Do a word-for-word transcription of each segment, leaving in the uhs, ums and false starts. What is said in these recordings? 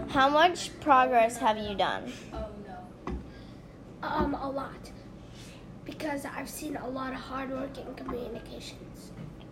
How much progress have you done? Um, a lot. Because I've seen a lot of hard work in communications.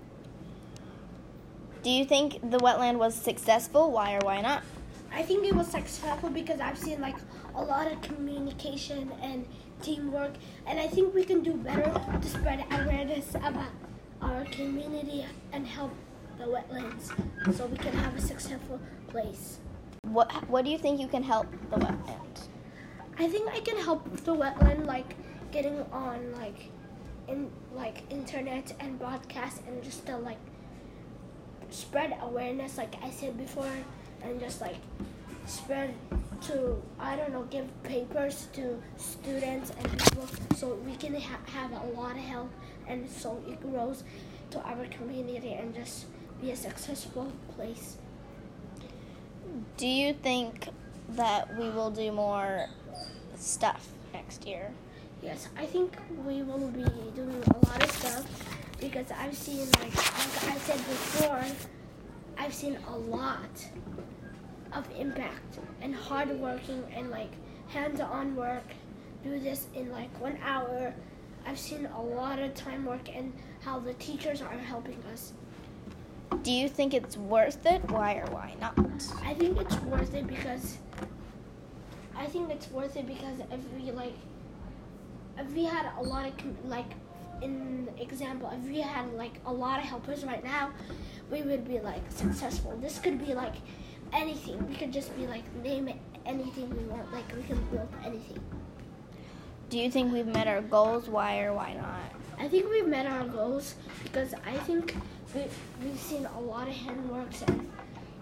Do you think the wetland was successful? Why or why not? I think it was successful because I've seen like a lot of communication and teamwork, and I think we can do better to spread awareness about our community and help the wetlands so we can have a successful place. What What do you think you can help the wetland? I think I can help the wetland like getting on like in like internet and broadcast and just to like spread awareness like I said before, and just like spread to, I don't know, give papers to students and people so we can ha- have a lot of help and so it grows to our community and just be a successful place. Do you think that we will do more stuff next year? Yes, I think we will be doing a lot of stuff because I've seen, like, like I said before, I've seen a lot of impact and hard working and like hands-on work. Do this in like one hour. I've seen a lot of time work and how the teachers are helping us. Do you think it's worth it? Why or why not? I think it's worth it because I think it's worth it because if we like if we had a lot of like in example if we had like a lot of helpers right now, we would be like successful. This could be like anything. We could just be like name it anything we want. Like we can build anything. Do you think we've met our goals? Why or why not? I think we've met our goals because I think we, we've seen a lot of handworks and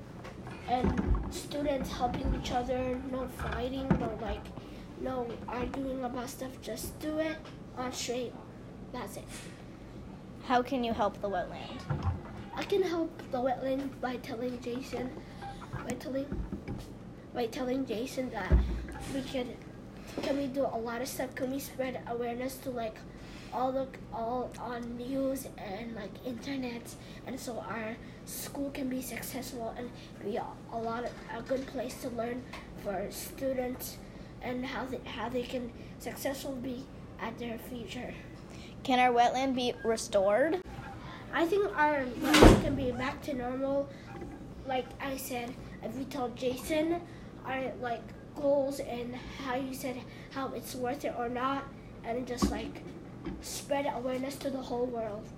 and students helping each other, no fighting, no like no arguing about stuff. Just do it on straight. That's it. How can you help the wetland? I can help the wetland by telling Jason by telling by telling Jason that we could can we do a lot of stuff. Can we spread awareness to like all the all on news and like internet, and so our school can be successful and be a, a lot of a good place to learn for students and how they how they can successfully be at their future. Can our wetland be restored? I think our wetland can be back to normal. Like I said, if we tell Jason our like goals and how you said how it's worth it or not, and just like spread awareness to the whole world.